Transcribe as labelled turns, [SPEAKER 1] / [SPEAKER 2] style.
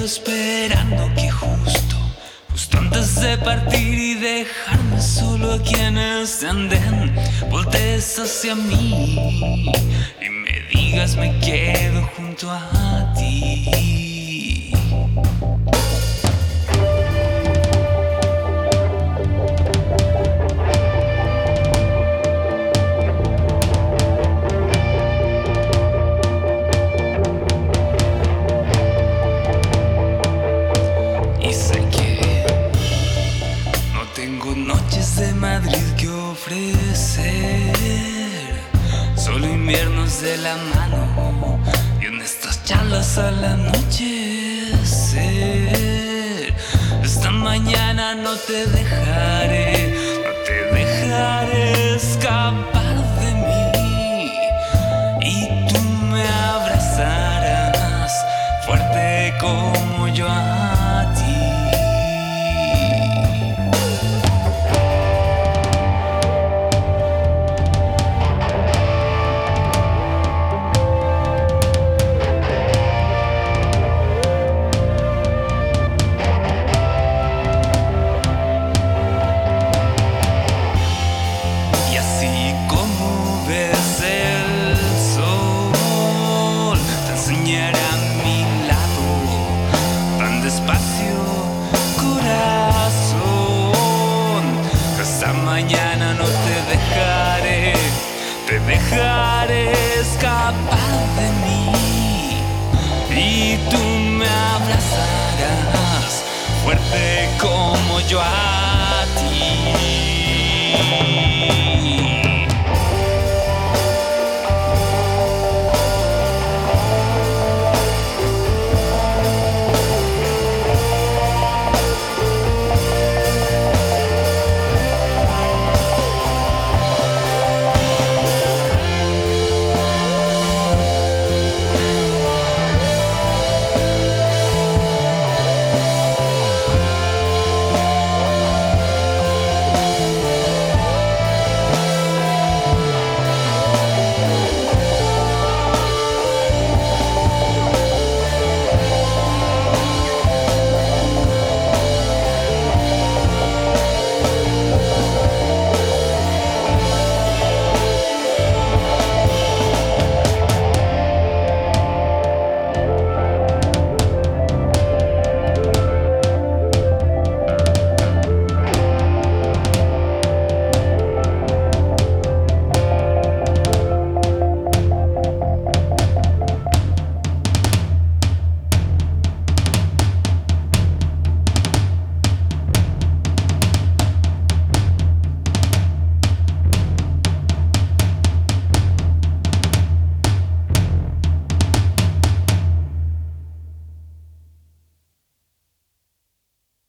[SPEAKER 1] esperando que justo antes de partir y dejarme solo aquí en este andén, voltees hacia mí y me digas me quedo junto a ti. De Madrid que ofrecer, solo inviernos de la mano y en estas charlas al anochecer. Esta mañana no te dejaré escapar de mí y tú me abrazarás fuerte como yo a ti. Mañana no te dejaré escapar de mí y tú me abrazarás fuerte como yo a